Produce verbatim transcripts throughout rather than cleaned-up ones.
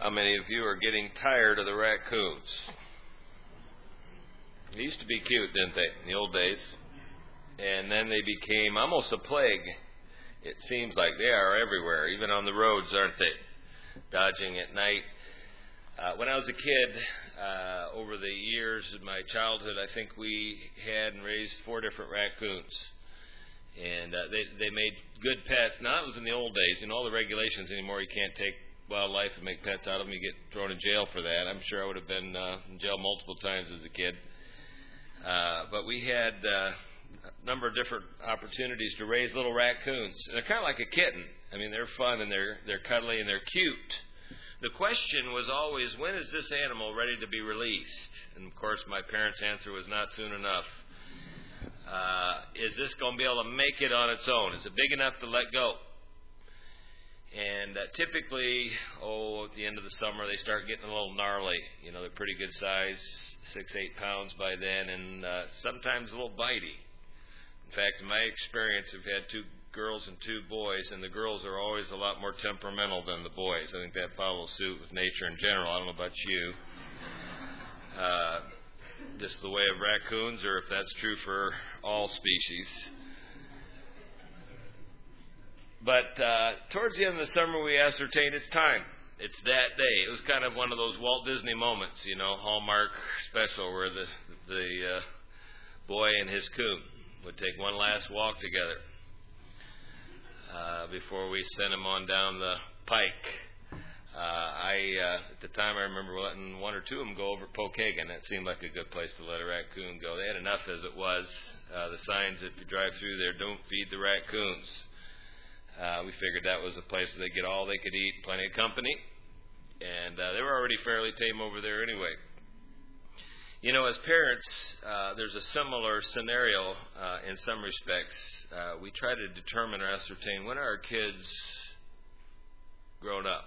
How many of you are getting tired of the raccoons? They used to be cute, didn't they, in the old days? And then they became almost a plague. It seems like they are everywhere, even on the roads, aren't they? Dodging at night. Uh, when I was a kid, uh, over the years of my childhood, I think we had and raised four different raccoons. And uh, they they made good pets. Now, it was in the old days. You know, all the regulations anymore, you can't take wildlife and make pets out of them. You get thrown in jail for that. I'm sure I would have been uh, in jail multiple times as a kid. Uh, but we had uh, a number of different opportunities to raise little raccoons. And they're kind of like a kitten. I mean, they're fun and they're they're cuddly and they're cute. The question was always, when is this animal ready to be released? And, of course, my parents' answer was not soon enough. Uh, is this going to be able to make it on its own? Is it big enough to let go? And uh, typically, oh, at the end of the summer, they start getting a little gnarly. You know, they're pretty good size, six, eight pounds by then, and uh, sometimes a little bitey. In fact, in my experience, I've had two girls and two boys, and the girls are always a lot more temperamental than the boys. I think that follows suit with nature in general. I don't know about you. Uh, just the way of raccoons, or if that's true for all species. But uh, towards the end of the summer, we ascertained it's time. It's that day. It was kind of one of those Walt Disney moments, you know, Hallmark special, where the the uh, boy and his coon would take one last walk together uh, before we sent him on down the pike. Uh, I uh, at the time I remember letting one or two of them go over at Pokagon. That seemed like a good place to let a raccoon go. They had enough as it was. Uh, the signs, if you drive through there, don't feed the raccoons. Uh, we figured that was a place where they get all they could eat, plenty of company, and uh, they were already fairly tame over there anyway. You know, as parents, uh, there's a similar scenario uh, in some respects. Uh, we try to determine or ascertain, when are our kids grown up?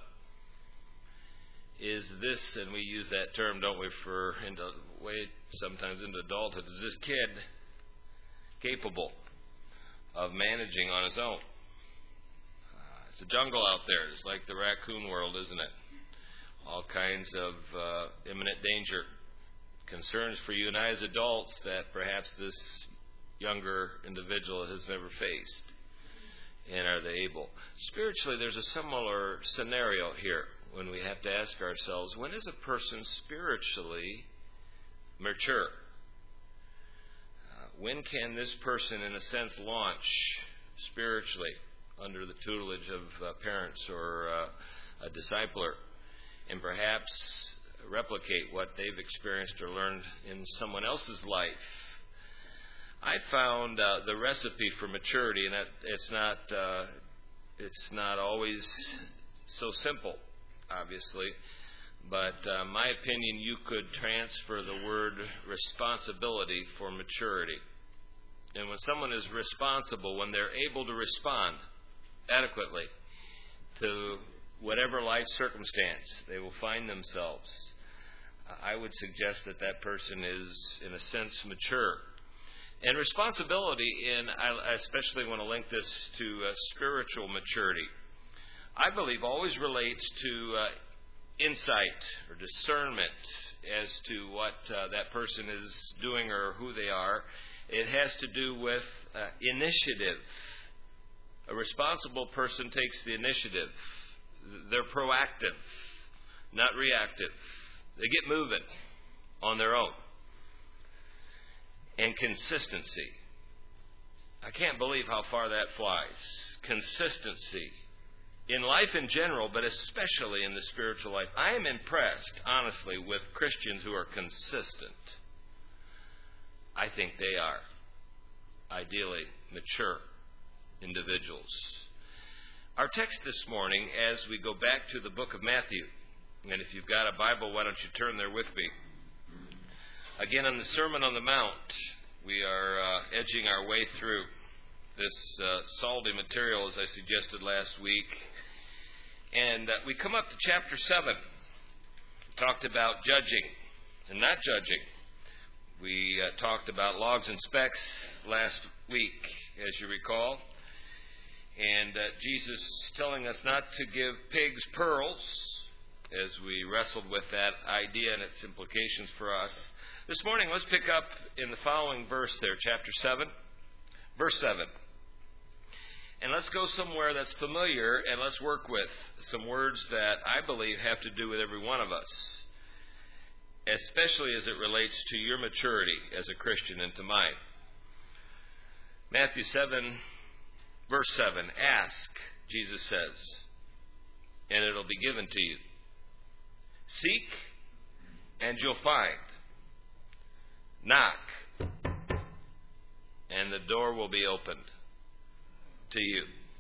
Is this, and we use that term, don't we, for into way sometimes into adulthood, is this kid capable of managing on his own? It's a jungle out there. It's like the raccoon world, isn't it? All kinds of uh, imminent danger. Concerns for you and I as adults that perhaps this younger individual has never faced. And are they able? Spiritually, there's a similar scenario here when we have to ask ourselves, when is a person spiritually mature? Uh, when can this person, in a sense, launch spiritually under the tutelage of uh, parents or uh, a discipler, and perhaps replicate what they've experienced or learned in someone else's life? I found uh, the recipe for maturity, and that it's not uh, it's not always so simple, obviously, but uh, my opinion, you could transfer the word responsibility for maturity. And when someone is responsible, when they're able to respond adequately to whatever life circumstance they will find themselves, I would suggest that that person is, in a sense, mature. And responsibility, in I especially want to link this to uh, spiritual maturity, I believe always relates to uh, insight or discernment as to what uh, that person is doing or who they are. It has to do with uh, initiative. A responsible person takes the initiative. They're proactive, not reactive. They get moving on their own. And consistency. I can't believe how far that flies. Consistency. In life in general, but especially in the spiritual life. I am impressed, honestly, with Christians who are consistent. I think they are ideally mature individuals. Our text this morning, as we go back to the book of Matthew, and if you've got a Bible, why don't you turn there with me? Again, on the Sermon on the Mount, we are uh, edging our way through this uh, salty material, as I suggested last week. And uh, we come up to chapter seven. We talked about judging and not judging. We uh, talked about logs and specks last week, as you recall. And uh, Jesus telling us not to give pigs pearls as we wrestled with that idea and its implications for us. This morning, let's pick up in the following verse there, chapter seven, verse seven. And let's go somewhere that's familiar, and let's work with some words that I believe have to do with every one of us, especially as it relates to your maturity as a Christian and to mine. Matthew seven, verse seven, ask, Jesus says, and it'll be given to you. Seek, and you'll find. Knock, and the door will be opened to you.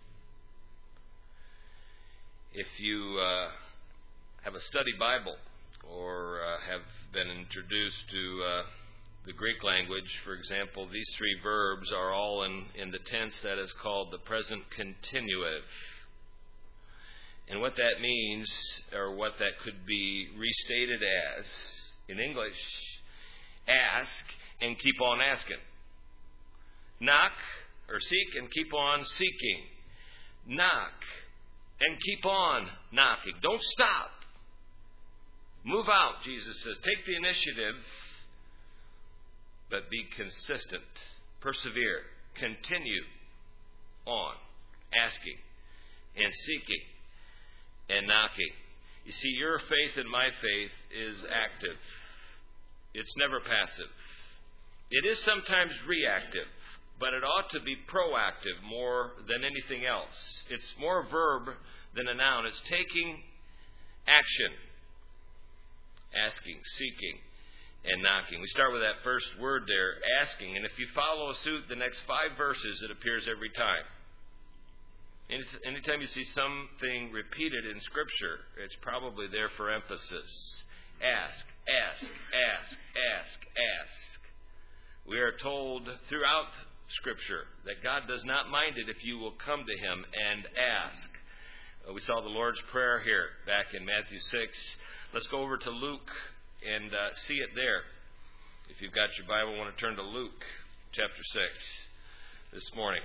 If you uh, have a study Bible or uh, have been introduced to uh, the Greek language, for example, these three verbs are all in, in the tense that is called the present continuative. And what that means, or what that could be restated as in English, ask and keep on asking. Knock or seek and keep on seeking. Knock and keep on knocking. Don't stop. Move out, Jesus says. Take the initiative, but be consistent. Persevere. Continue on asking and seeking and knocking. You see, your faith and my faith is active. It's never passive. It is sometimes reactive, but it ought to be proactive more than anything else. It's more a verb than a noun. It's taking action, asking, seeking, and knocking. We start with that first word there, asking. And if you follow suit, the next five verses, it appears every time. Anytime you see something repeated in Scripture, it's probably there for emphasis. Ask, ask, ask, ask, ask. We are told throughout Scripture that God does not mind it if you will come to Him and ask. Uh, we saw the Lord's Prayer here back in Matthew six. Let's go over to Luke and uh, see it there. If you've got your Bible, I want to turn to Luke chapter six this morning.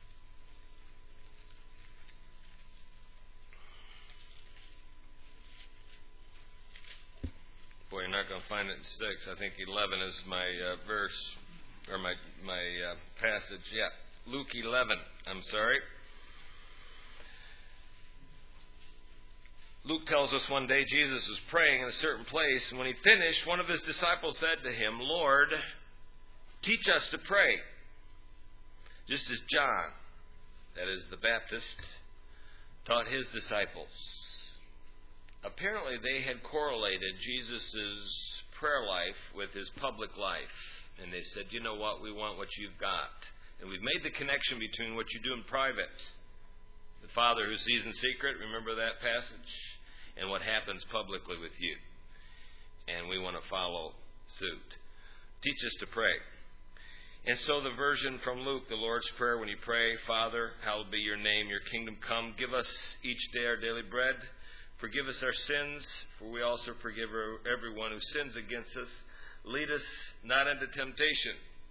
Boy, you're not going to find it in six. I think eleven is my uh, verse, or my my uh, passage. Yeah, Luke eleven. I'm sorry. Luke tells us one day Jesus was praying in a certain place, and when he finished, one of his disciples said to him, Lord, teach us to pray, just as John, that is the Baptist, taught his disciples. Apparently, they had correlated Jesus' prayer life with his public life. And they said, you know what, we want what you've got. And we've made the connection between what you do in private, the Father who sees in secret, remember that passage? And what happens publicly with you. And we want to follow suit. Teach us to pray. And so the version from Luke, the Lord's Prayer, when you pray, Father, hallowed be your name, your kingdom come. Give us each day our daily bread. Forgive us our sins, for we also forgive everyone who sins against us. Lead us not into temptation.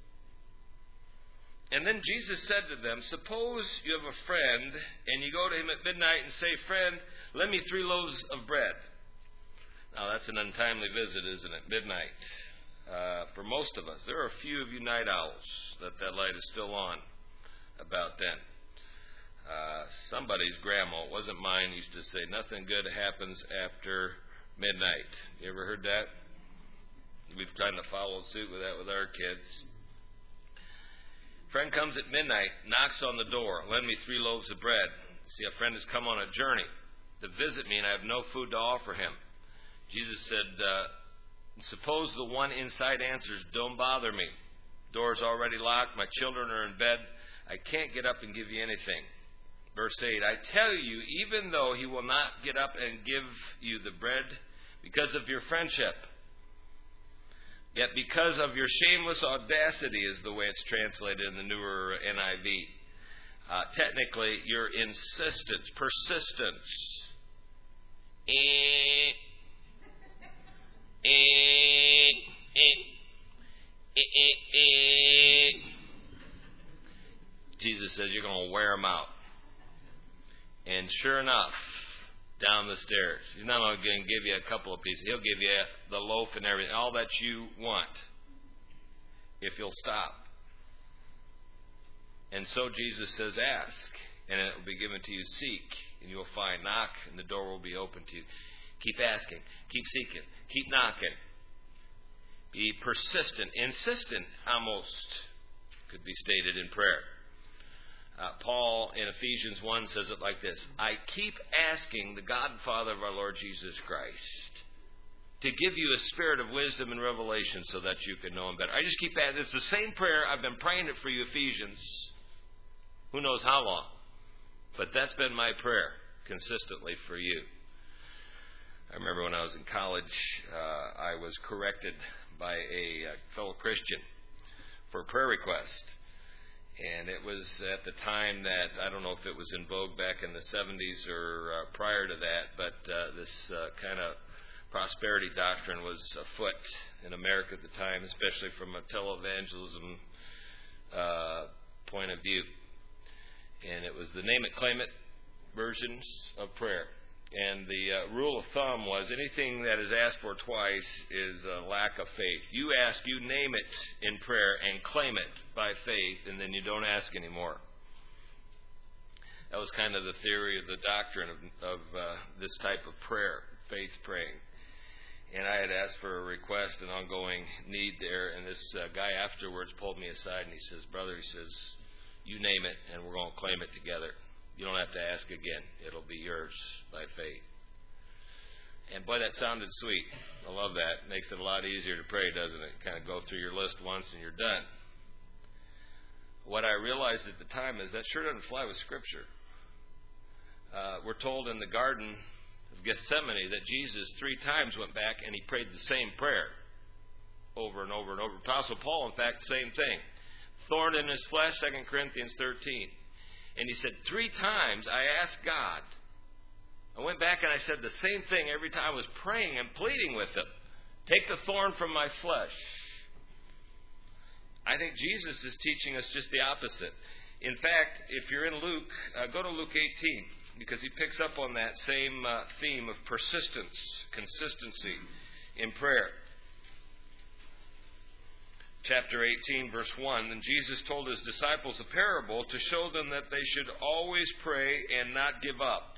And then Jesus said to them, suppose you have a friend, and you go to him at midnight and say, friend, lend me three loaves of bread. Now, that's an untimely visit, isn't it? Midnight. Uh, for most of us. There are a few of you night owls that that light is still on about then. Uh, somebody's grandma, it wasn't mine, used to say, nothing good happens after midnight. You ever heard that? We've kind of followed suit with that with our kids. Friend comes at midnight, knocks on the door, lend me three loaves of bread. See, a friend has come on a journey to visit me, and I have no food to offer him. Jesus said, uh, suppose the one inside answers, don't bother me. Door's already locked, my children are in bed, I can't get up and give you anything. Verse eight, I tell you, even though he will not get up and give you the bread because of your friendship, yet because of your shameless audacity is the way it's translated in the newer N I V. Uh, technically, your insistence, persistence. Eh, eh, eh, eh, eh, eh. Jesus says you're going to wear them out. And sure enough, down the stairs. He's not only going to give you a couple of pieces. He'll give you the loaf and everything, all that you want, if you'll stop. And so Jesus says, ask, and it will be given to you. Seek, and you will find. Knock, and the door will be open to you. Keep asking. Keep seeking. Keep knocking. Be persistent, insistent, almost could be stated in prayer. Uh, Paul in Ephesians one says it like this: I keep asking the God and Father of our Lord Jesus Christ to give you a spirit of wisdom and revelation so that you can know Him better. I just keep asking. It's the same prayer. I've been praying it for you, Ephesians. Who knows how long? But that's been my prayer consistently for you. I remember when I was in college, uh, I was corrected by a uh, fellow Christian for a prayer request. And it was at the time that, I don't know if it was in vogue back in the seventies or uh, prior to that, but uh, this uh, kind of prosperity doctrine was afoot in America at the time, especially from a televangelism uh, point of view. And it was the name it, claim it versions of prayer. And the uh, rule of thumb was anything that is asked for twice is a lack of faith. You ask, you name it in prayer and claim it by faith, and then you don't ask anymore. That was kind of the theory of the doctrine of, of uh, this type of prayer, faith praying. And I had asked for a request, an ongoing need there, and this uh, guy afterwards pulled me aside and he says, brother, he says, you name it and we're going to claim it together. You don't have to ask again. It'll be yours by faith. And boy, that sounded sweet. I love that. It makes it a lot easier to pray, doesn't it? Kind of go through your list once and you're done. What I realized at the time is that sure doesn't fly with Scripture. Uh, we're told in the Garden of Gethsemane that Jesus three times went back and he prayed the same prayer over and over and over. Apostle Paul, in fact, same thing. Thorn in his flesh, Second Corinthians thirteen. And he said, three times I asked God. I went back and I said the same thing every time I was praying and pleading with Him. Take the thorn from my flesh. I think Jesus is teaching us just the opposite. In fact, if you're in Luke, uh, go to Luke eighteen, because he picks up on that same uh, theme of persistence, consistency in prayer. Chapter eighteen, verse one, and Jesus told His disciples a parable to show them that they should always pray and not give up.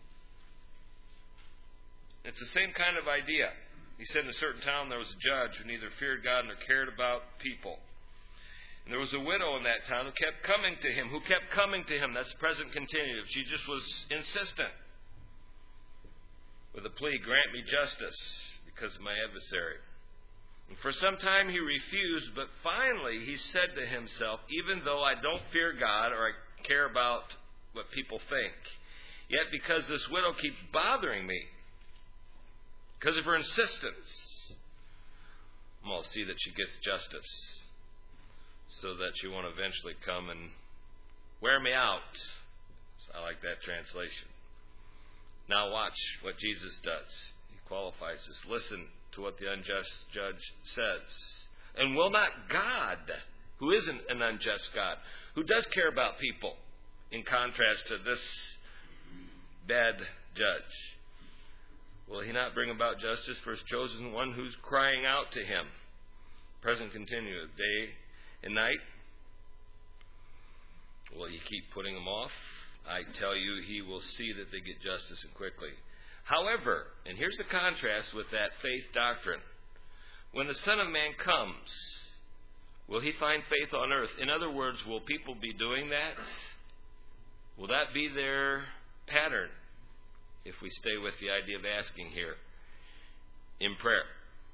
It's the same kind of idea. He said in a certain town there was a judge who neither feared God nor cared about people. And there was a widow in that town who kept coming to him, who kept coming to him. That's the present continuative. She just was insistent with a plea, grant me justice because of my adversary. And for some time he refused, but finally he said to himself, even though I don't fear God or I care about what people think, yet because this widow keeps bothering me, because of her insistence, I'm going to see that she gets justice so that she won't eventually come and wear me out. I like that translation. Now watch what Jesus does. He qualifies this. Listen to what the unjust judge says. And will not God, who isn't an unjust God, who does care about people, in contrast to this bad judge, will He not bring about justice for His chosen one who's crying out to Him? Present continuous, day and night. Will He keep putting them off? I tell you, He will see that they get justice and quickly. However, and here's the contrast with that faith doctrine, when the Son of Man comes, will He find faith on earth? In other words, will people be doing that? Will that be their pattern if we stay with the idea of asking here in prayer?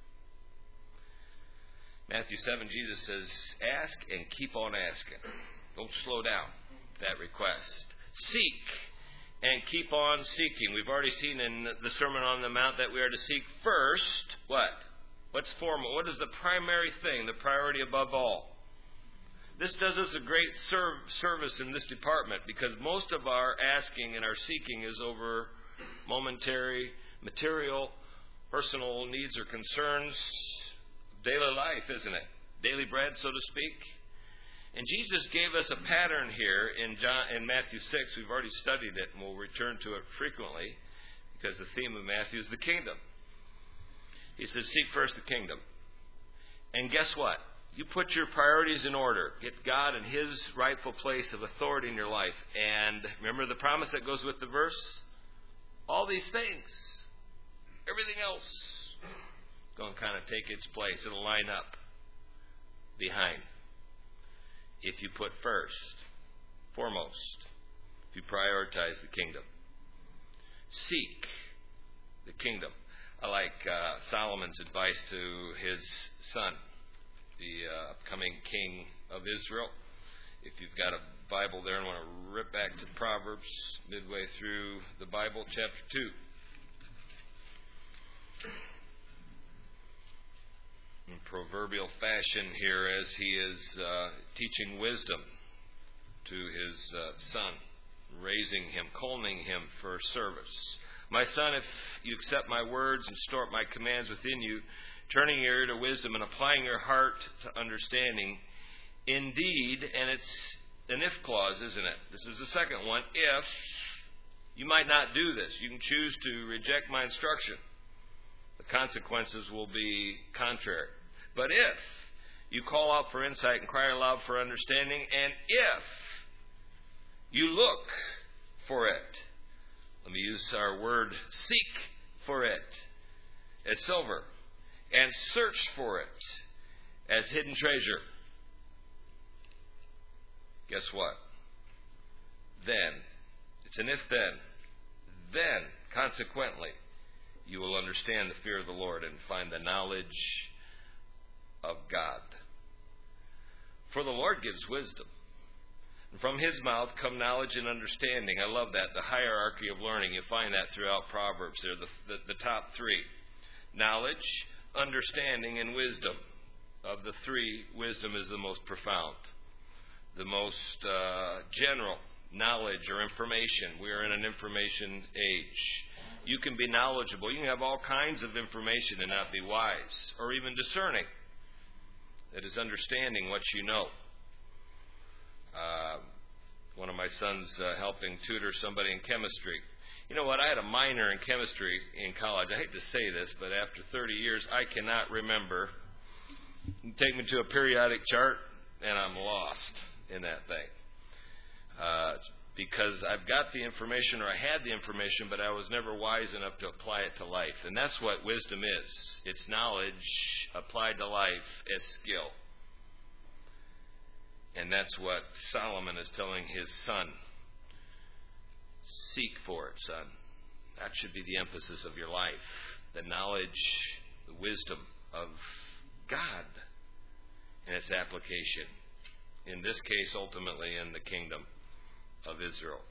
Matthew seven, Jesus says, ask and keep on asking. Don't slow down that request. Seek and keep on seeking. We've already seen in the Sermon on the Mount that we are to seek first what? What's formal? What is the primary thing, the priority above all? This does us a great serve, service in this department, because most of our asking and our seeking is over momentary, material, personal needs or concerns, daily life, isn't it? Daily bread, so to speak. And Jesus gave us a pattern here in John, in Matthew six. We've already studied it, and we'll return to it frequently because the theme of Matthew is the kingdom. He says, seek first the kingdom. And guess what? You put your priorities in order. Get God in His rightful place of authority in your life. And remember the promise that goes with the verse? All these things, everything else, going to kind of take its place. It'll line up behind. If you put first, foremost, if you prioritize the kingdom. Seek the kingdom. I like uh, Solomon's advice to his son, the uh, upcoming king of Israel. If you've got a Bible there and want to rip back to Proverbs midway through the Bible, chapter two. In proverbial fashion here, as he is uh, teaching wisdom to his uh, son, raising him, calling him for service. My son, if you accept my words and store up my commands within you, turning your ear to wisdom and applying your heart to understanding, indeed, and it's an if clause, isn't it? This is the second one. If you might not do this, you can choose to reject my instruction. The consequences will be contrary. But if you call out for insight and cry aloud for understanding, and if you look for it, let me use our word, seek for it as silver, and search for it as hidden treasure. Guess what? Then, it's an if then, then, consequently, you will understand the fear of the Lord and find the knowledge of God. For the Lord gives wisdom. And from His mouth come knowledge and understanding. I love that, the hierarchy of learning. You find that throughout Proverbs. They're the, the, the top three. Knowledge, understanding, and wisdom. Of the three, wisdom is the most profound, the most uh, general knowledge or information. We are in an information age. You can be knowledgeable. You can have all kinds of information and not be wise or even discerning. That is understanding what you know. Uh, one of my sons uh, helping tutor somebody in chemistry. You know what? I had a minor in chemistry in college. I hate to say this, but after thirty years, I cannot remember. You take me to a periodic chart, and I'm lost in that thing. Uh, it's because I've got the information, or I had the information, but I was never wise enough to apply it to life. And that's what wisdom is. It's knowledge applied to life as skill. And that's what Solomon is telling his son. Seek for it, son. That should be the emphasis of your life. The knowledge, the wisdom of God and its application. In this case, ultimately, in the kingdom of Israel.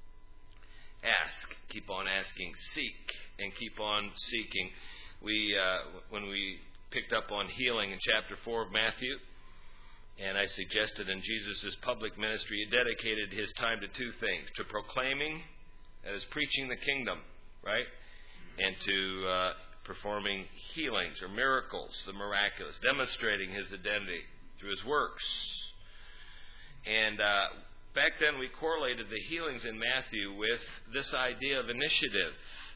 Ask. Keep on asking. Seek. And keep on seeking. We, uh, when we picked up on healing in chapter four of Matthew, and I suggested in Jesus' public ministry, he dedicated his time to two things. To proclaiming, that is preaching the kingdom, right? And to uh, performing healings or miracles, the miraculous, demonstrating his identity through his works. And uh, back then we correlated the healings in Matthew with this idea of initiative.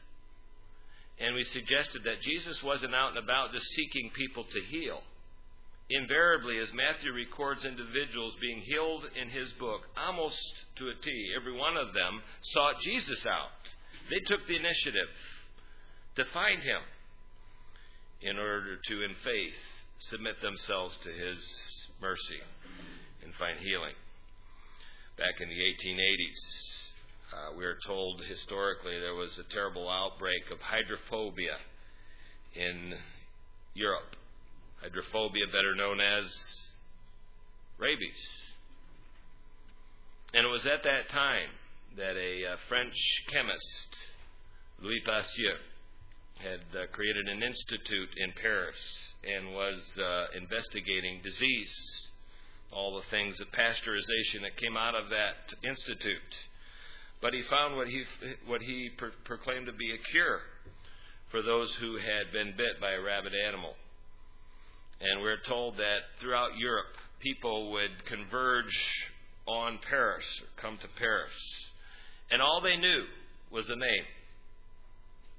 And we suggested that Jesus wasn't out and about just seeking people to heal. Invariably, as Matthew records individuals being healed in his book, almost to a T, every one of them sought Jesus out. They took the initiative to find him in order to, in faith, submit themselves to his mercy and find healing. Back in the eighteen eighties, uh, we are told historically there was a terrible outbreak of hydrophobia in Europe. Hydrophobia, better known as rabies. And it was at that time that a uh, French chemist, Louis Pasteur, had uh, created an institute in Paris and was uh, investigating disease, all the things of pasteurization that came out of that institute. But he found what he what he pro- proclaimed to be a cure for those who had been bit by a rabid animal. And we're told that throughout Europe, people would converge on Paris, or come to Paris. And all they knew was a name.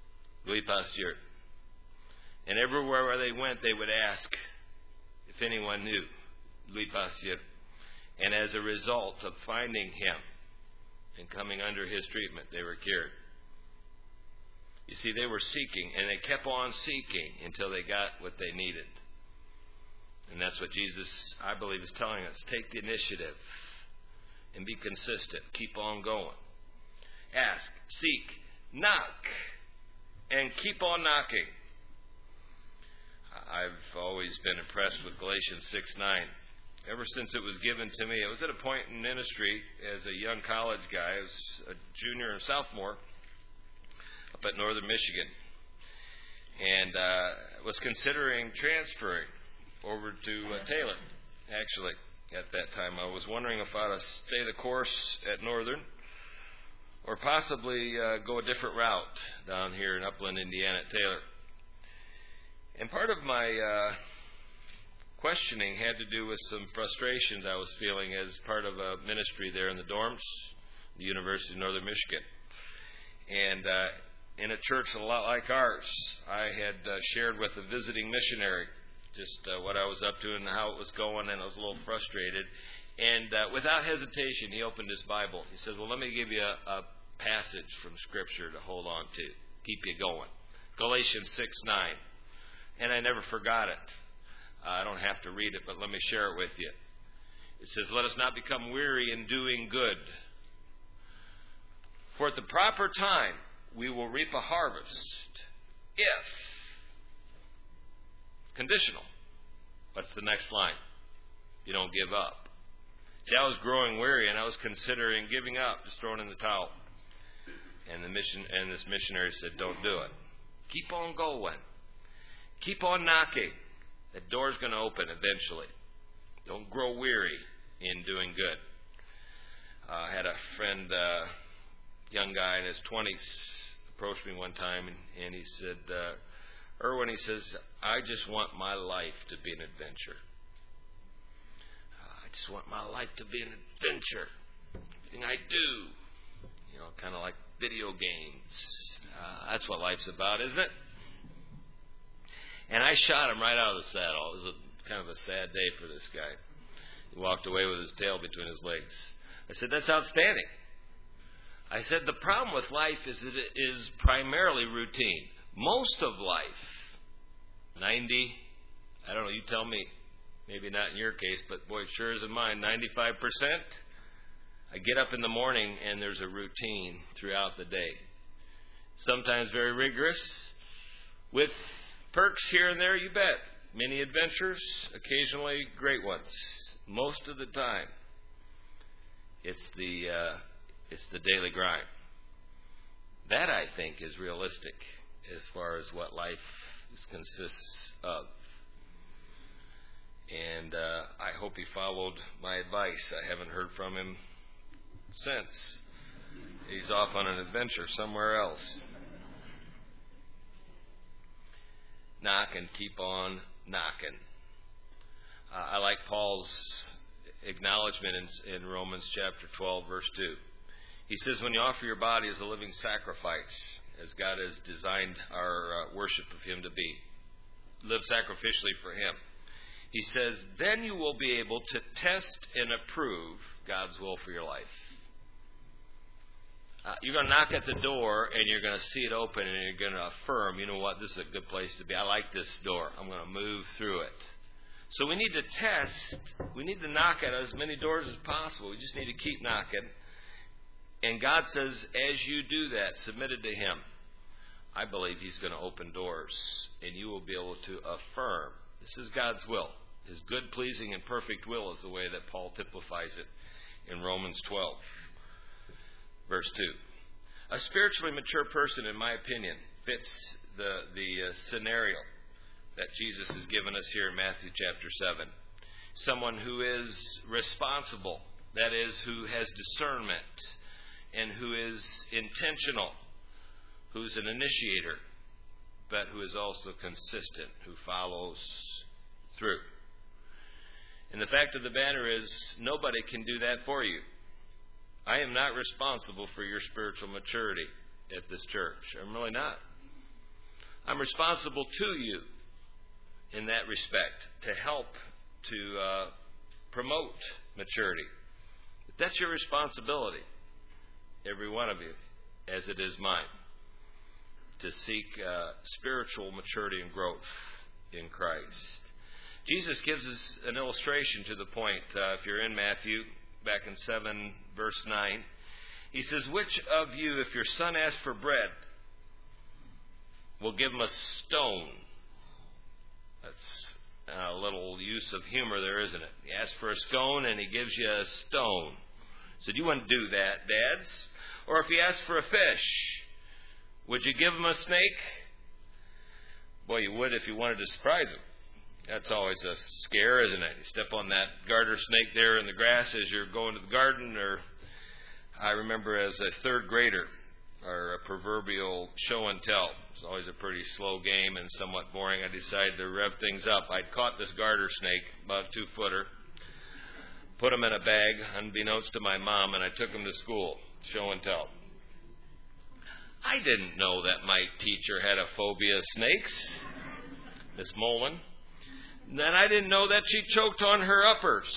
Louis Pasteur. And everywhere where they went, they would ask if anyone knew Louis Pasteur. And as a result of finding him and coming under his treatment, they were cured. You see, they were seeking, and they kept on seeking until they got what they needed. And that's what Jesus, I believe, is telling us. Take the initiative and be consistent. Keep on going. Ask, seek, knock, and keep on knocking. I've always been impressed with Galatians six nine. Ever since it was given to me, it was at a point in ministry as a young college guy, as a junior and sophomore up at Northern Michigan, and uh, was considering transferring over to uh, Taylor. Actually, at that time, I was wondering if I ought to stay the course at Northern, or possibly uh, go a different route down here in Upland, Indiana, at Taylor. And part of my uh, questioning had to do with some frustrations I was feeling as part of a ministry there in the dorms, the University of Northern Michigan. And uh, in a church a lot like ours, I had uh, shared with a visiting missionary just uh, what I was up to and how it was going, and I was a little frustrated. And uh, without hesitation, he opened his Bible. He said, well, let me give you a, a passage from Scripture to hold on to, keep you going. Galatians six nine. And I never forgot it. Uh, I don't have to read it, but let me share it with you. It says, let us not become weary in doing good. For at the proper time, we will reap a harvest if. Conditional. What's the next line? You don't give up. See, I was growing weary, and I was considering giving up, just throwing in the towel. And the mission, and this missionary said, don't do it. Keep on going. Keep on knocking. That door's going to open eventually. Don't grow weary in doing good. Uh, I had a friend, uh, young guy in his twenties, approached me one time, and, and he said, uh, Erwin, he says, I just want my life to be an adventure. Uh, I just want my life to be an adventure. Everything I do, you know, kind of like video games. Uh, that's what life's about, isn't it? And I shot him right out of the saddle. It was a, kind of a sad day for this guy. He walked away with his tail between his legs. I said, that's outstanding. I said, the problem with life is that it is primarily routine. Most of life, ninety, I don't know, you tell me, maybe not in your case, but boy, it sure is in mine, ninety-five percent. I get up in the morning and there's a routine throughout the day. Sometimes very rigorous, with perks here and there, you bet. Many adventures, occasionally great ones. Most of the time, it's the uh, it's the daily grind. That, I think, is realistic as far as what life is, consists of. And uh, I hope he followed my advice. I haven't heard from him since. He's off on an adventure somewhere else. Knock and keep on knocking. Uh, I like Paul's acknowledgement in, in Romans chapter twelve, verse two. He says, when you offer your body as a living sacrifice, as God has designed our uh, worship of Him to be, live sacrificially for Him. He says, then you will be able to test and approve God's will for your life. Uh, you're going to knock at the door, and you're going to see it open, and you're going to affirm, you know what, this is a good place to be. I like this door. I'm going to move through it. So we need to test. We need to knock at as many doors as possible. We just need to keep knocking. And God says, as you do that, submitted to Him, I believe He's going to open doors, and you will be able to affirm. This is God's will. His good, pleasing, and perfect will is the way that Paul typifies it in Romans twelve. Verse two. A spiritually mature person, in my opinion, fits the, the uh, scenario that Jesus has given us here in Matthew chapter seven. Someone who is responsible, that is, who has discernment, and who is intentional, who's an initiator, but who is also consistent, who follows through. And the fact of the matter is, nobody can do that for you. I am not responsible for your spiritual maturity at this church. I'm really not. I'm responsible to you in that respect to help to uh, promote maturity. But that's your responsibility, every one of you, as it is mine, to seek uh, spiritual maturity and growth in Christ. Jesus gives us an illustration to the point. Uh, if you're in Matthew, back in seven, verse nine, he says, which of you, if your son asks for bread, will give him a stone? That's a little use of humor there, isn't it? He asks for a stone and he gives you a stone. He said, you wouldn't do that, dads. Or if he asks for a fish, would you give him a snake? Boy, you would if you wanted to surprise him. That's always a scare, isn't it? You step on that garter snake there in the grass as you're going to the garden. Or I remember as a third grader, our proverbial show and tell. It's always a pretty slow game and somewhat boring. I decided to rev things up. I'd caught this garter snake, about a two-footer, put him in a bag, unbeknownst to my mom, and I took him to school, show and tell. I didn't know that my teacher had a phobia of snakes, Miss Molin. Then I didn't know that she choked on her uppers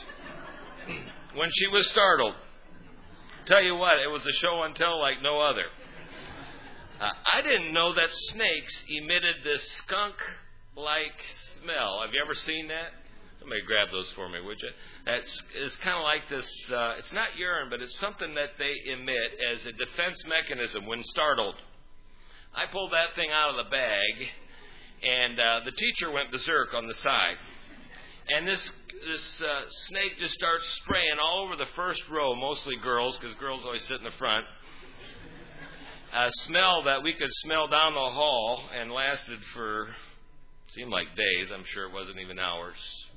when she was startled. Tell you what, it was a show and tell like no other. Uh, I didn't know that snakes emitted this skunk-like smell. Have you ever seen that? Somebody grab those for me, would you? It's, it's kind of like this, uh, it's not urine, but it's something that they emit as a defense mechanism when startled. I pulled that thing out of the bag, and uh, the teacher went berserk on the side. And this this uh, snake just starts spraying all over the first row, mostly girls, because girls always sit in the front. A smell that we could smell down the hall and lasted for, seemed like days. I'm sure it wasn't even hours.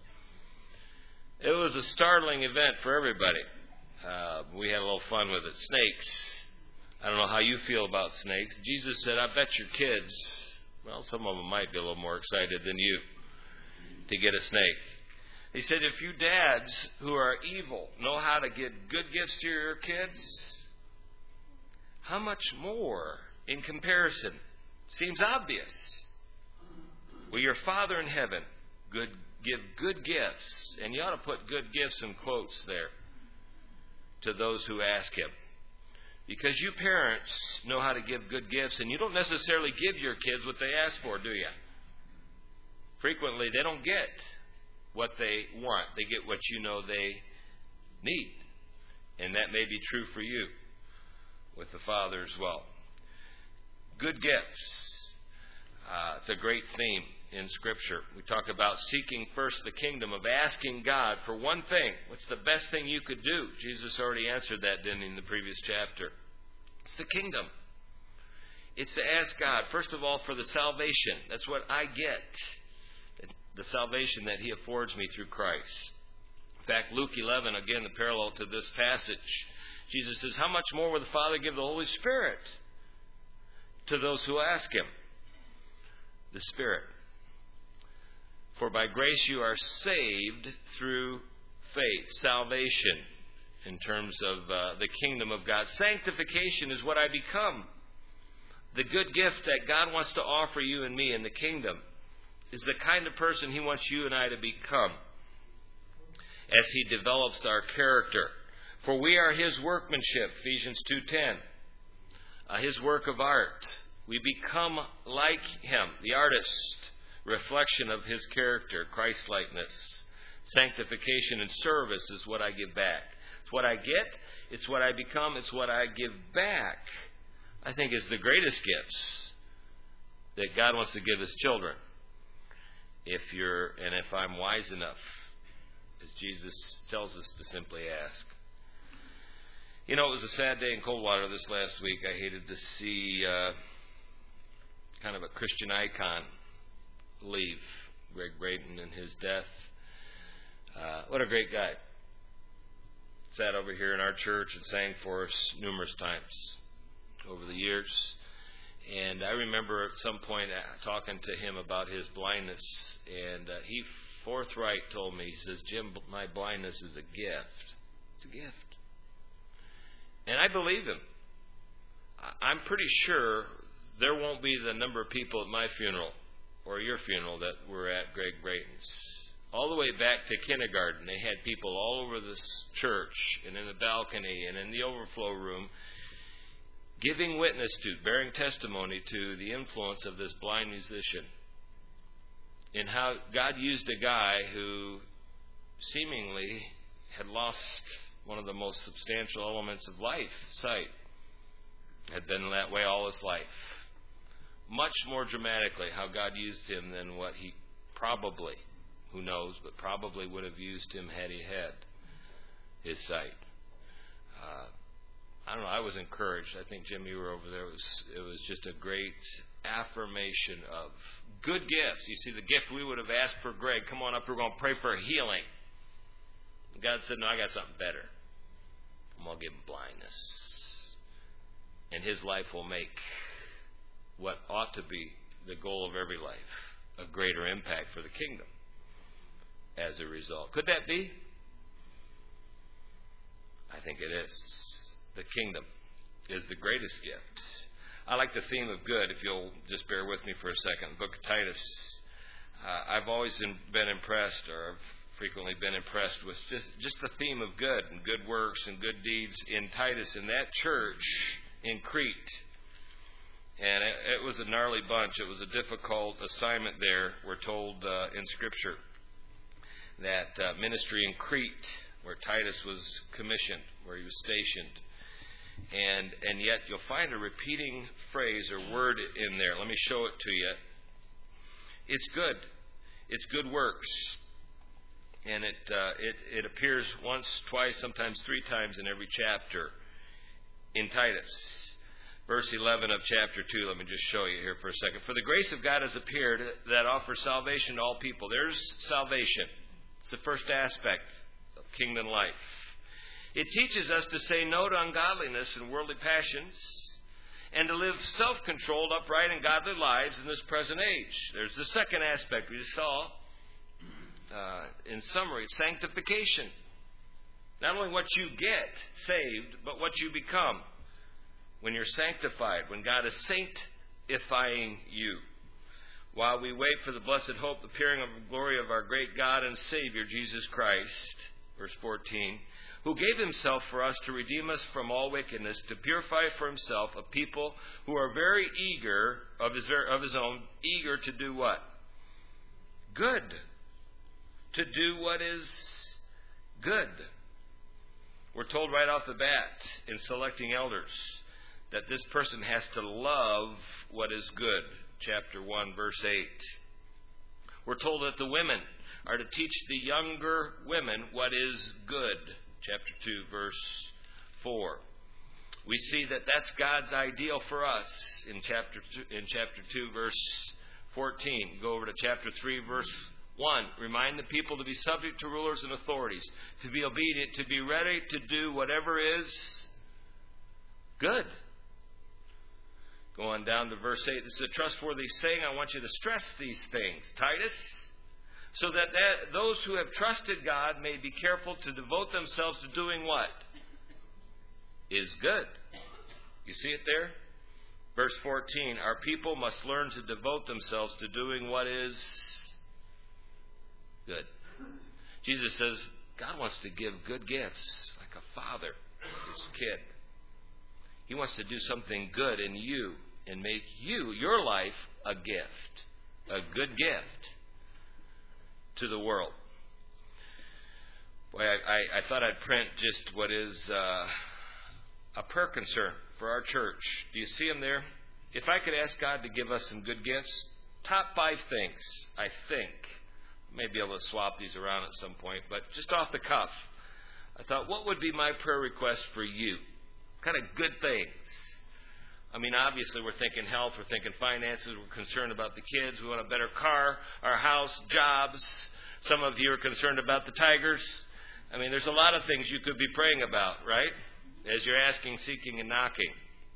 It was a startling event for everybody. Uh, we had a little fun with it. Snakes. I don't know how you feel about snakes. Jesus said, I bet your kids, well, some of them might be a little more excited than you to get a snake. He said, if you dads who are evil know how to give good gifts to your kids, how much more in comparison? Seems obvious. Will your Father in heaven good, give good gifts, and you ought to put good gifts in quotes there, to those who ask him. Because you parents know how to give good gifts, and you don't necessarily give your kids what they ask for, do you? Frequently, they don't get what they want. They get what you know they need. And that may be true for you with the Father as well. Good gifts. Uh, it's a great theme in Scripture. We talk about seeking first the kingdom, of asking God for one thing. What's the best thing you could do? Jesus already answered that, didn't he, in the previous chapter? It's the kingdom. It's to ask God, first of all, for the salvation. That's what I get. The salvation that he affords me through Christ. In fact, Luke eleven, again, the parallel to this passage, Jesus says, how much more will the Father give the Holy Spirit to those who ask him? The Spirit. For by grace you are saved through faith. Salvation in terms of uh, the kingdom of God. Sanctification is what I become. The good gift that God wants to offer you and me in the kingdom is the kind of person he wants you and I to become as he develops our character. For we are his workmanship, Ephesians two ten. Uh, his work of art. We become like him, the artist, reflection of his character, Christ-likeness. Sanctification and service is what I give back. It's what I get, it's what I become, it's what I give back. I think is the greatest gifts that God wants to give his children. If you're, and if I'm wise enough, as Jesus tells us to simply ask. You know, it was a sad day in Coldwater this last week. I hated to see uh, kind of a Christian icon leave, Greg Braden, and his death. Uh, what a great guy. Sat over here in our church and sang for us numerous times over the years. And I remember at some point talking to him about his blindness, and uh, he forthright told me, he says, Jim, my blindness is a gift. It's a gift. And I believe him. I'm pretty sure there won't be the number of people at my funeral or your funeral that were at Greg Brayton's. All the way back to kindergarten, they had people all over this church and in the balcony and in the overflow room giving witness to, bearing testimony to the influence of this blind musician and how God used a guy who seemingly had lost one of the most substantial elements of life, sight. Had been that way all his life. Much more dramatically how God used him than what he probably, who knows, but probably would have used him had he had his sight. Uh, I don't know, I was encouraged. I think, Jim, you were over there. It was, it was just a great affirmation of good gifts. You see, the gift we would have asked for Greg, come on up, we're going to pray for healing. God said, no, I got something better. I'm going to give him blindness. And his life will make what ought to be the goal of every life a greater impact for the kingdom as a result. Could that be? I think it is. The kingdom is the greatest gift. I like the theme of good, if you'll just bear with me for a second. Book of Titus. Uh, I've always been impressed, or I've frequently been impressed with just, just the theme of good and good works and good deeds in Titus, in that church in Crete. And it, it was a gnarly bunch. It was a difficult assignment there. We're told uh, in Scripture that uh, ministry in Crete, where Titus was commissioned, where he was stationed. And and yet you'll find a repeating phrase or word in there. Let me show it to you. It's good. It's good works. And it uh, it, it appears once, twice, sometimes three times in every chapter in Titus. Verse eleven of chapter two, let me just show you here for a second. For the grace of God has appeared that offers salvation to all people. There's salvation. It's the first aspect of kingdom life. It teaches us to say no to ungodliness and worldly passions and to live self-controlled, upright, and godly lives in this present age. There's the second aspect we saw. Uh, in summary, sanctification. Not only what you get saved, but what you become when you're sanctified, when God is sanctifying you. While we wait for the blessed hope, the appearing of the glory of our great God and Savior, Jesus Christ, verse fourteen, who gave himself for us to redeem us from all wickedness, to purify for himself a people who are very eager, of his, of his own, eager to do what? Good. To do what is good. We're told right off the bat in selecting elders that this person has to love what is good. Chapter one, verse eight. We're told that the women are to teach the younger women what is good. Chapter two, verse four. We see that that's God's ideal for us in chapter two, in chapter two, verse fourteen. Go over to chapter three, verse one. Remind the people to be subject to rulers and authorities, to be obedient, to be ready to do whatever is good. Go on down to verse eight. This is a trustworthy saying. I want you to stress these things, Titus, so that, that those who have trusted God may be careful to devote themselves to doing what is good. You see it there? Verse fourteen, our people must learn to devote themselves to doing what is good. Jesus says God wants to give good gifts like a father to his kid. He wants to do something good in you and make you, your life, a gift. A good gift to the world. Boy, I, I, I thought I'd print just what is uh, a prayer concern for our church. Do you see them there? If I could ask God to give us some good gifts, top five things, I think. I may be able to swap these around at some point, but just off the cuff, I thought, what would be my prayer request for you? Kind of good things. I mean, obviously, we're thinking health, we're thinking finances, we're concerned about the kids, we want a better car, our house, jobs. Some of you are concerned about the Tigers. I mean, there's a lot of things you could be praying about, right? As you're asking, seeking, and knocking.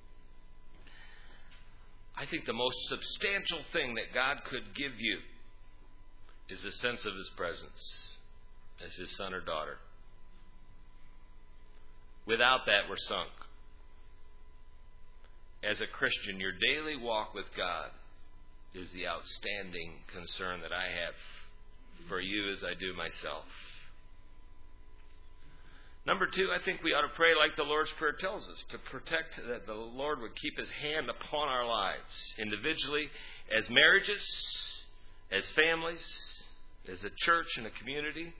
I think the most substantial thing that God could give you is a sense of his presence as his son or daughter. Without that, we're sunk. as a Christian, your daily walk with God is the outstanding concern that I have for you as I do myself. Number two, I think we ought to pray like the Lord's Prayer tells us, to protect that the Lord would keep His hand upon our lives, individually, as marriages, as families, as a church and a community.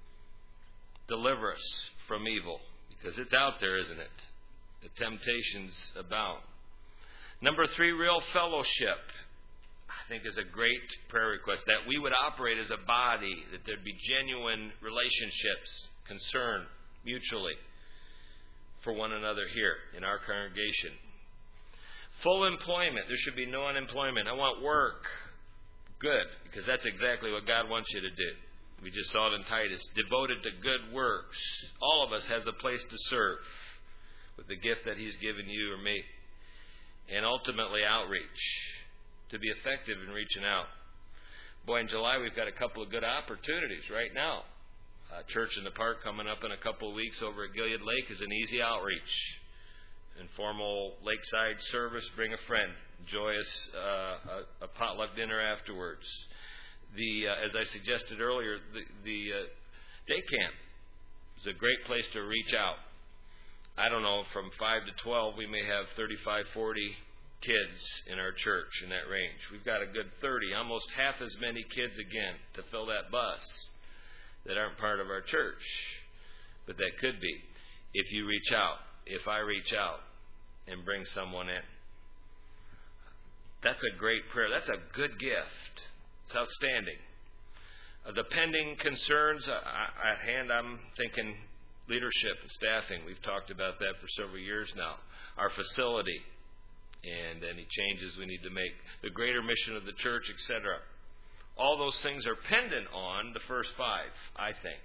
Deliver us from evil, because it's out there, isn't it? The temptations abound. Number three, real fellowship, I think, is a great prayer request, that we would operate as a body, that there'd be genuine relationships, concern, mutually for one another here in our congregation. Full employment. There should be no unemployment. I want work. Good, because that's exactly what God wants you to do. We just saw it in Titus. Devoted to good works. All of us has a place to serve with the gift that He's given you or me. And ultimately outreach. To be effective in reaching out. Boy, in July we've got a couple of good opportunities right now. Uh, Church in the Park coming up in a couple of weeks over at Gilead Lake is an easy outreach. Informal lakeside service, bring a friend. Joyous uh, a, a potluck dinner afterwards. The uh, as I suggested earlier, the, the uh, day camp is a great place to reach out. I don't know, from five to twelve, we may have thirty-five, forty kids in our church in that range. We've got a good thirty, almost half as many kids again to fill that bus that aren't part of our church, but that could be if you reach out, if I reach out and bring someone in. That's a great prayer. That's a good gift. It's outstanding. Uh, the pending concerns uh, at hand, I'm thinking leadership and staffing. We've talked about that for several years now. Our facility and any changes we need to make. The greater mission of the church, et cetera. All those things are pendant on the first five, I think.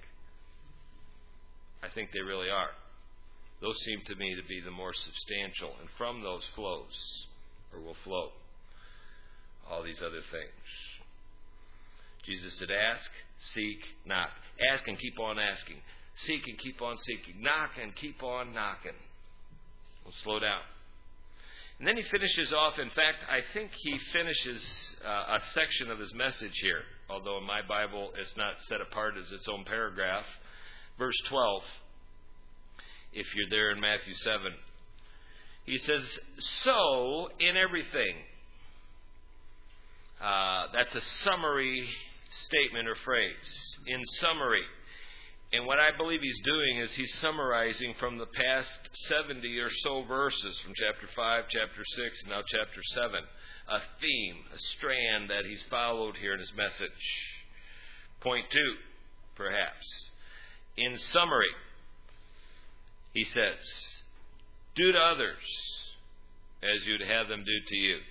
I think they really are. Those seem to me to be the more substantial. And from those flows, or will flow, all these other things. Jesus said, ask, seek, knock. Ask and keep on asking. Seek and keep on seeking. Knock and keep on knocking. We'll slow down. And then he finishes off, in fact, I think he finishes uh, a section of his message here, although in my Bible it's not set apart as its own paragraph. Verse twelve, if you're there in Matthew seven, he says, so in everything. Uh, that's a summary statement or phrase. In summary. And what I believe he's doing is he's summarizing from the past seventy or so verses from chapter five, chapter six, and now chapter seven. A theme, a strand that he's followed here in his message. Point two, perhaps. In summary, he says, do to others as you'd have them do to you.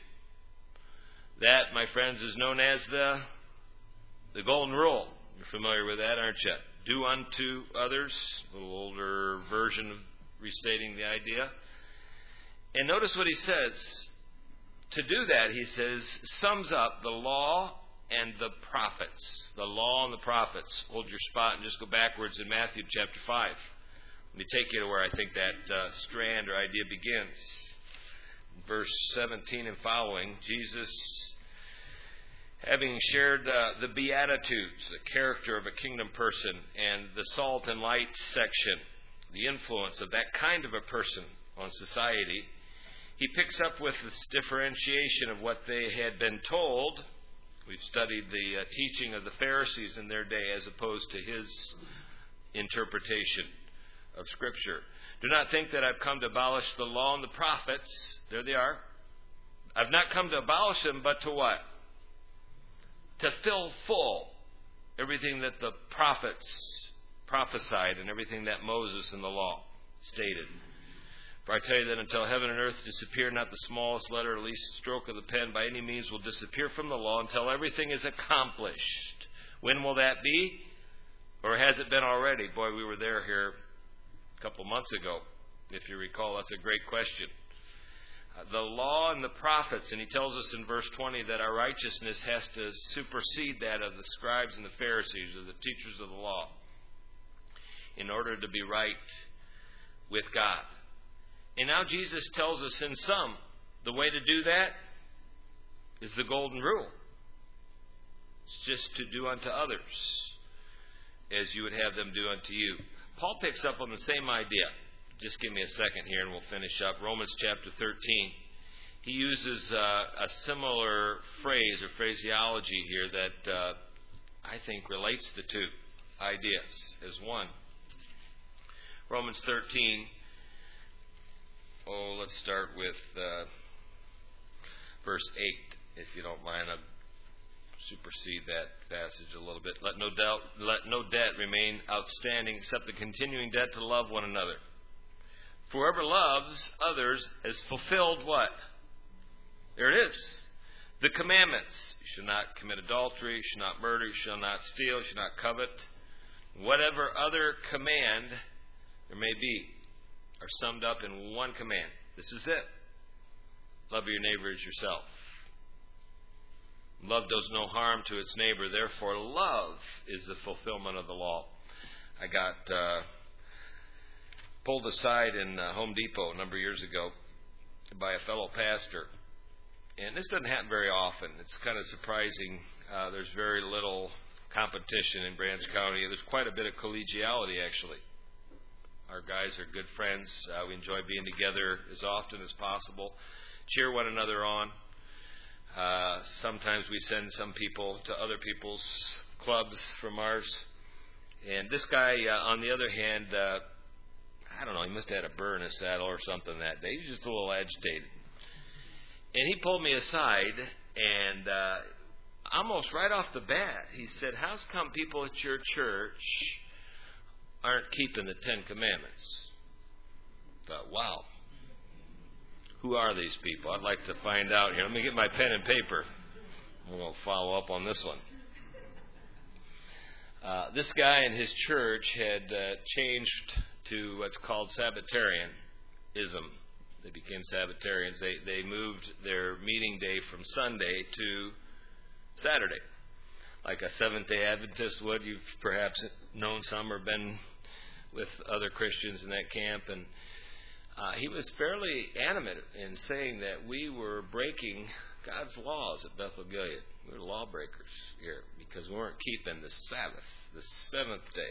That, my friends, is known as the, the golden rule. You're familiar with that, aren't you? Do unto others, a little older version of restating the idea. And notice what he says. To do that, he says, sums up the law and the prophets. The law and the prophets. Hold your spot and just go backwards in Matthew chapter five. Let me take you to where I think that uh, strand or idea begins. Verse seventeen and following, Jesus, having shared uh, the Beatitudes, the character of a kingdom person, and the salt and light section, the influence of that kind of a person on society, he picks up with this differentiation of what they had been told. We've studied the uh, teaching of the Pharisees in their day as opposed to his interpretation of Scripture. Do not think that I've come to abolish the law and the prophets. There they are. I've not come to abolish them, but to what? To fill full everything that the prophets prophesied and everything that Moses in the law stated. For I tell you that until heaven and earth disappear, not the smallest letter or least stroke of the pen by any means will disappear from the law until everything is accomplished. When will that be? Or has it been already? Boy, we were there here a couple months ago, if you recall. That's a great question. Uh, the law and the prophets, and he tells us in verse twenty that our righteousness has to supersede that of the scribes and the Pharisees, or the teachers of the law, in order to be right with God. And now Jesus tells us in sum The way to do that is the golden rule. It's just to do unto others as you would have them do unto you. Paul picks up on the same idea. Just give me a second here and we'll finish up. Romans chapter thirteen. He uses uh, a similar phrase or phraseology here that uh, I think relates the two ideas as one. Romans thirteen. Oh, let's start with uh, verse eight, if you don't mind. I'll supersede that passage a little bit. Let no doubt, let no debt remain outstanding except the continuing debt to love one another. For whoever loves others has fulfilled what? There it is. The commandments. You shall not commit adultery, you shall not murder, you shall not steal, you shall not covet. Whatever other command there may be are summed up in one command. This is it. Love your neighbor as yourself. Love does no harm to its neighbor. Therefore, love is the fulfillment of the law. I got uh, pulled aside in uh, Home Depot a number of years ago by a fellow pastor. And this doesn't happen very often. It's kind of surprising. Uh, there's very little competition in Branch County. There's quite a bit of collegiality, actually. Our guys are good friends. Uh, we enjoy being together as often as possible. Cheer one another on. Uh, sometimes we send some people to other people's clubs from ours. And this guy, uh, on the other hand, uh, I don't know, he must have had a burr in his saddle or something that day. He was just a little agitated. And he pulled me aside, and uh, almost right off the bat, he said, how's come people at your church aren't keeping the Ten Commandments? I thought, wow. Who are these people? I'd like to find out here. Let me get my pen and paper. We'll follow up on this one. Uh, this guy in his church had uh, changed to what's called Sabbatarianism. They became Sabbatarians. They they moved their meeting day from Sunday to Saturday, like a Seventh-day Adventist would. You've perhaps known some or been with other Christians in that camp, and uh, he was fairly animate in saying that we were breaking God's laws at Bethel Gilead. We were lawbreakers here because we weren't keeping the Sabbath, the seventh day.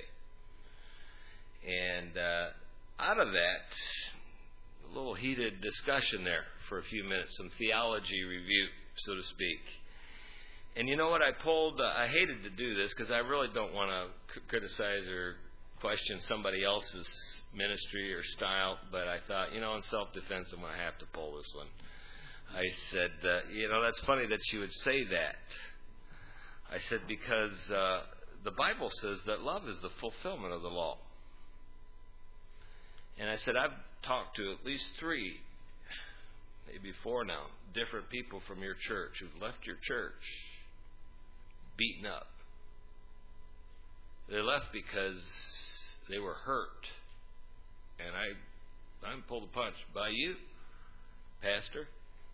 And uh, out of that, a little heated discussion there for a few minutes, some theology review, so to speak. And you know what I pulled? Uh, I hated to do this because I really don't want to c- criticize or question somebody else's ministry or style, but I thought, you know, in self-defense, I'm going to have to pull this one. I said, uh, you know, that's funny that you would say that. I said, because uh, the Bible says that love is the fulfillment of the law. And I said, I've talked to at least three, maybe four now, different people from your church who've left your church beaten up. They left because they were hurt. And I, I'm pulled a punch by you, Pastor.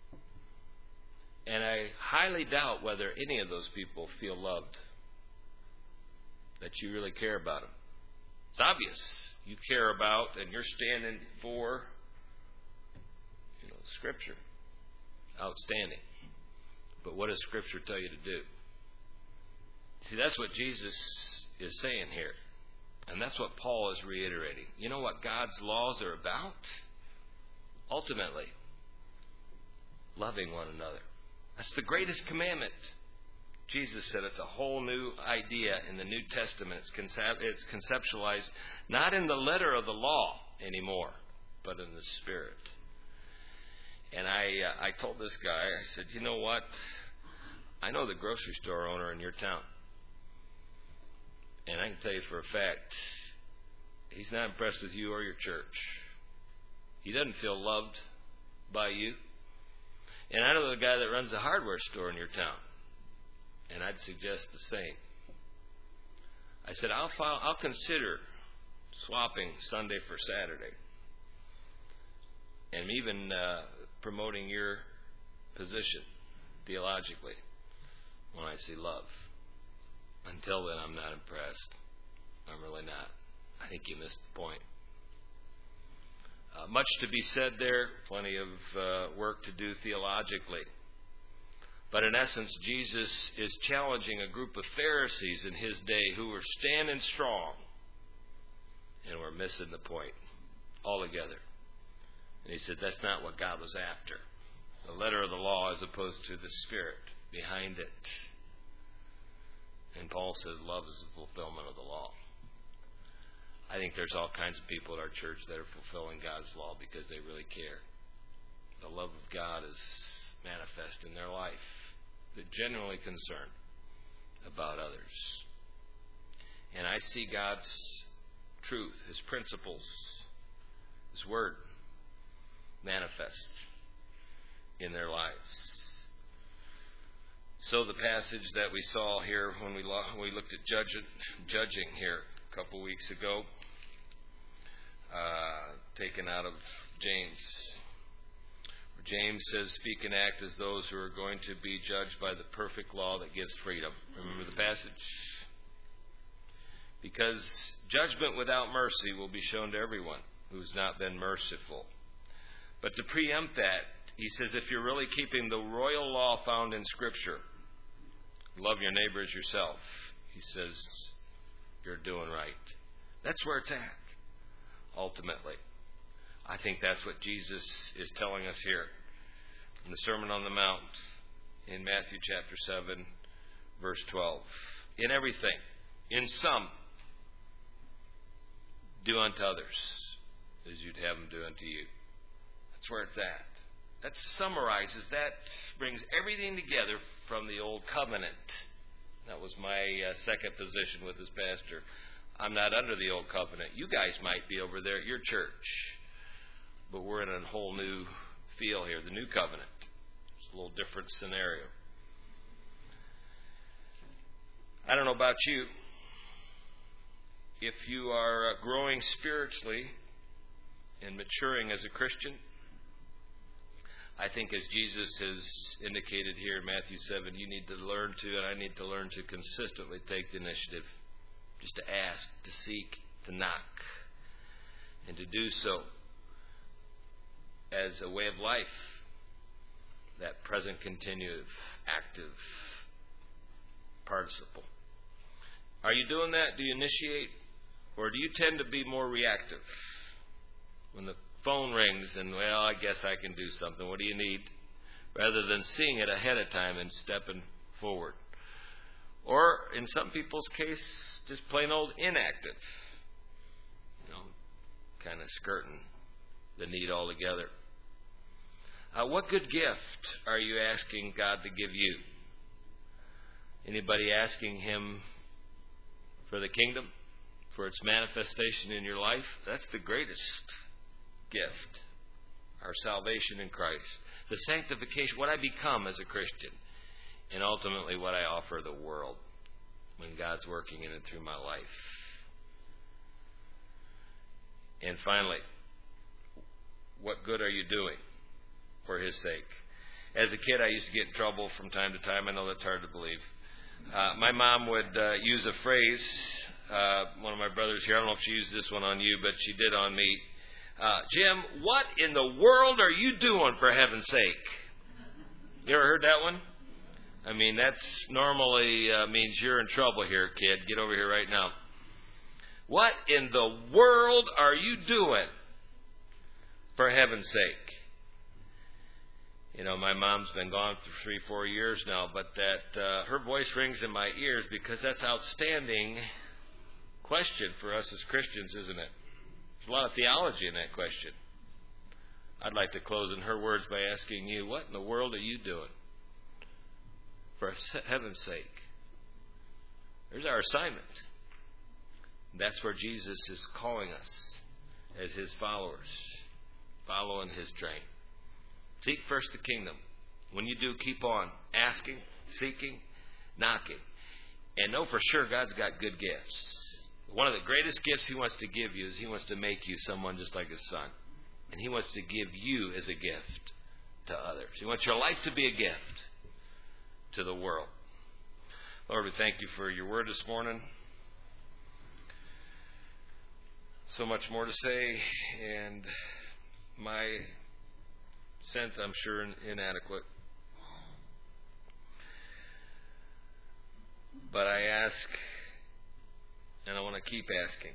And I highly doubt whether any of those people feel loved, that you really care about them. It's obvious. You care about and you're standing for, you know, Scripture. Outstanding. But what does Scripture tell you to do? See, that's what Jesus is saying here. And that's what Paul is reiterating. You know what God's laws are about? Ultimately, loving one another. That's the greatest commandment. Jesus said it's a whole new idea in the New Testament. It's, concep- it's conceptualized not in the letter of the law anymore, but in the Spirit. And I, uh, I told this guy, I said, you know what? I know the grocery store owner in your town. And I can tell you for a fact, he's not impressed with you or your church. He doesn't feel loved by you. And I know the guy that runs the hardware store in your town. And I'd suggest the same. I said, I'll file, I'll consider swapping Sunday for Saturday. And even uh, promoting your position theologically when I see love. Until then, I'm not impressed. I'm really not. I think you missed the point. Uh, much to be said there, plenty of uh, work to do theologically. But in essence, Jesus is challenging a group of Pharisees in his day who were standing strong and were missing the point altogether. And he said that's not what God was after. The letter of the law as opposed to the spirit behind it. And Paul says love is the fulfillment of the law. I think there's all kinds of people at our church that are fulfilling God's law because they really care. The love of God is manifest in their life. They're genuinely concerned about others. And I see God's truth, His principles, His Word manifest in their lives. So the passage that we saw here when we, lo- when we looked at judging, judging here a couple weeks ago, uh, taken out of James. James says, speak and act as those who are going to be judged by the perfect law that gives freedom. Remember the passage? Because judgment without mercy will be shown to everyone who's not been merciful. But to preempt that, he says, if you're really keeping the royal law found in Scripture, love your neighbor as yourself, he says, you're doing right. That's where it's at, ultimately. I think that's what Jesus is telling us here in the Sermon on the Mount in Matthew chapter seven, verse twelve. In everything, in some, do unto others as you'd have them do unto you. That's where it's at. That summarizes, that brings everything together from the Old Covenant. That was my uh, second position with this pastor. I'm not under the Old Covenant. You guys might be over there at your church. But we're in a whole new feel here, the New Covenant. It's a little different scenario. I don't know about you. If you are uh, growing spiritually and maturing as a Christian, I think as Jesus has indicated here in Matthew seven, you need to learn to, and I need to learn to consistently take the initiative. Just to ask, to seek, to knock. And to do so as a way of life. That present continuous, active participle. Are you doing that? Do you initiate? Or do you tend to be more reactive? When the phone rings and, well, I guess I can do something. What do you need? Rather than seeing it ahead of time and stepping forward. Or, in some people's case, just plain old inactive. You know, kind of skirting the need altogether. Uh, what good gift are you asking God to give you? Anybody asking Him for the kingdom? For its manifestation in your life? That's the greatest gift. Our salvation in Christ. The sanctification, what I become as a Christian. And ultimately what I offer the world when God's working in and through my life. And finally, what good are you doing for His sake? As a kid, I used to get in trouble from time to time. I know that's hard to believe. Uh, my mom would uh, use a phrase. Uh, one of my brothers here, I don't know if she used this one on you, but she did on me. Uh, Jim, what in the world are you doing, for heaven's sake? You ever heard that one? I mean, that's normally uh, means you're in trouble here, kid. Get over here right now. What in the world are you doing, for heaven's sake? You know, my mom's been gone for three, four years now, but that uh, her voice rings in my ears because that's outstanding question for us as Christians, isn't it? There's a lot of theology in that question. I'd like to close in her words by asking you, what in the world are you doing? For heaven's sake. There's our assignment. That's where Jesus is calling us as His followers, following His train. Seek first the kingdom. When you do, keep on asking, seeking, knocking. And know for sure God's got good gifts. One of the greatest gifts He wants to give you is He wants to make you someone just like His Son. And He wants to give you as a gift to others. He wants your life to be a gift to the world. Lord, we thank You for Your word this morning. So much more to say, and my sense, I'm sure, inadequate. But I ask, and I want to keep asking,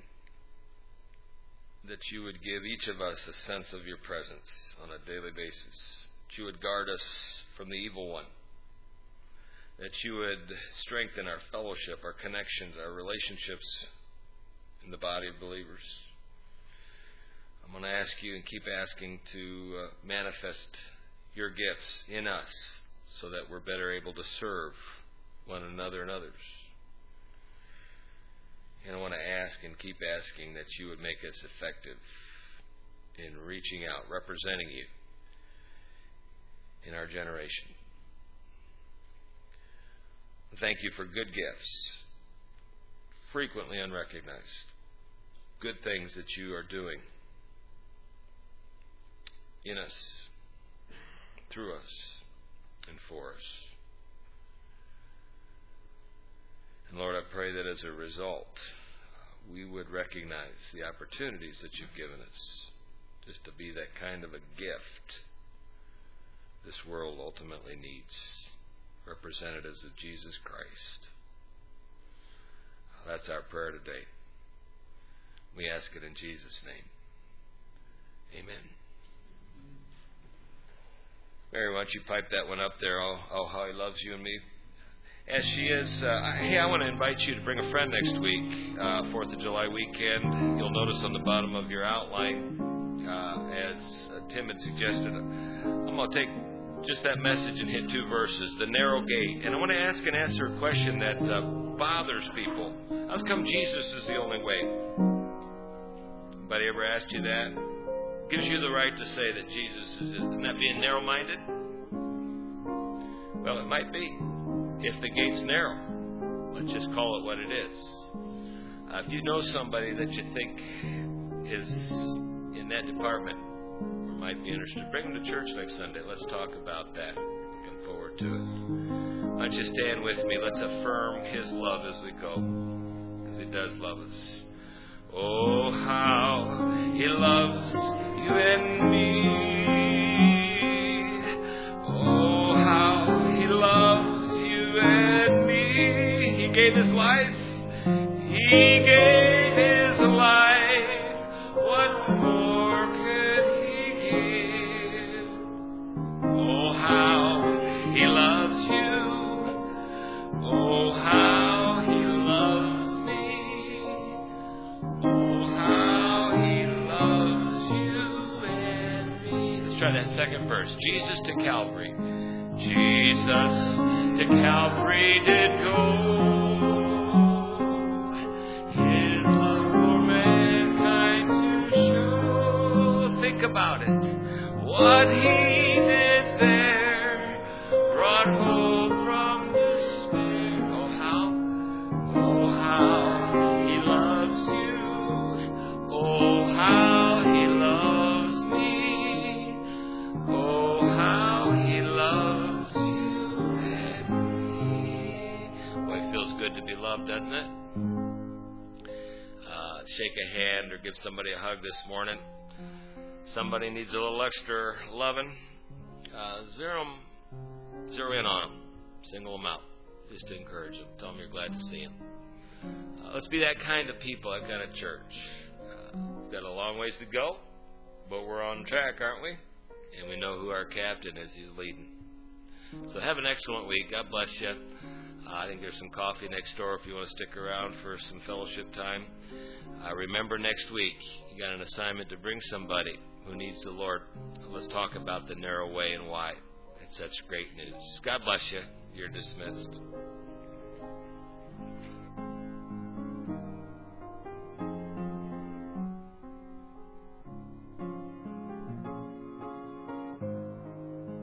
that you would give each of us a sense of your presence on a daily basis. That you would guard us from the evil one. That you would strengthen our fellowship, our connections, our relationships in the body of believers. I'm going to ask you and keep asking to uh, manifest your gifts in us so that we're better able to serve one another and others. And I want to ask and keep asking that you would make us effective in reaching out, representing you in our generation. Thank you for good gifts, frequently unrecognized, good things that you are doing in us, through us, and for us. And Lord, I pray that as a result, we would recognize the opportunities that you've given us just to be that kind of a gift this world ultimately needs. Representatives of Jesus Christ. That's our prayer today. We ask it in Jesus' name. Amen. Mary, why don't you pipe that one up there? Oh, oh how he loves you and me. As she is, uh, hey, I want to invite you to bring a friend next week, uh, fourth of July weekend. You'll notice on the bottom of your outline, uh, as uh, Tim had suggested, I'm going to take just that message and hit two verses, the narrow gate. And I want to ask and answer a question that uh, bothers people. How come Jesus is the only way? Anybody ever asked you that? Gives you the right to say that Jesus is, isn't that being narrow-minded? Well, it might be. If the gate's narrow, let's just call it what it is. Uh, if you know somebody that you think is in that department, might be interested, bring them to church next Sunday. Let's talk about that. Looking forward to it. Why don't you stand with me? Let's affirm His love as we go, because He does love us. Oh, how He loves you and me. Oh, how He loves you and me. He gave His life. He gave His life. What more could He give? Oh, how He loves you. Oh, how He loves me. Oh, how He loves you and me. Let's try that second verse. Jesus to Calvary. Jesus to Calvary did go. His love for mankind to show. Think about it. What He did there brought hope from despair. Oh, how, oh, how He loves you. Oh, how He loves me. Oh, how He loves you and me. Boy, it feels good to be loved, doesn't it? Uh, shake a hand or give somebody a hug this morning. Somebody needs a little extra loving. Uh, zero them, zero in on them. Single them out. Just to encourage them. Tell them you're glad to see them. Uh, let's be that kind of people, that kind of church. Uh, we've got a long ways to go, but we're on track, aren't we? And we know who our captain is. He's leading. So have an excellent week. God bless you. Uh, I think there's some coffee next door if you want to stick around for some fellowship time. Uh, remember, next week, you got an assignment to bring somebody who needs the Lord. Let's talk about the narrow way and why. It's such great news. God bless you. You're dismissed.